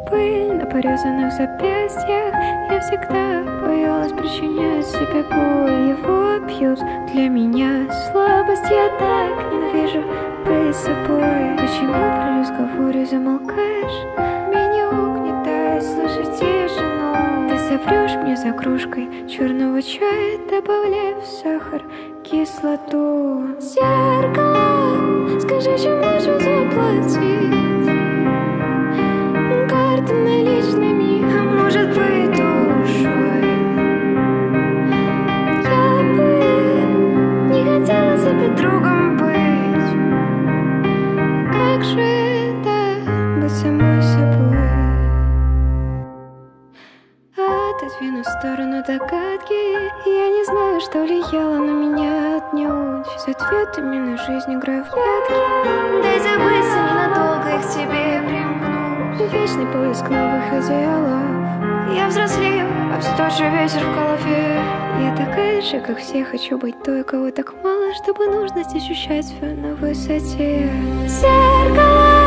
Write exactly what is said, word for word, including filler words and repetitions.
пыль на порезанных запястьях. Я всегда боялась причинять себе боль. Его пьют для меня слабость. Я так ненавижу быть собой. Почему при разговоре замолкаешь? Меня угнетает слышать тишину. Ты соврешь мне за кружкой черного чая, добавляя в сахар кислоту. Зеркало, скажи, чем лучше заплатить? Карты наличными, а может быть душой. Я бы не хотела себе другом быть. Как же это быть самой собой? Отодвину в сторону догадки. Я не знаю, что влияло на меня отнюдь. С ответами на жизнь играю в прятки. Дай забыться ненадолго их к тебе примкнуть. Вечный поиск новых идеалов. Я взрослею, а все тот же ветер в голове. Я такая же, как все, хочу быть той, кого так мало, чтобы нужность ощущать свою на высоте. Зеркало,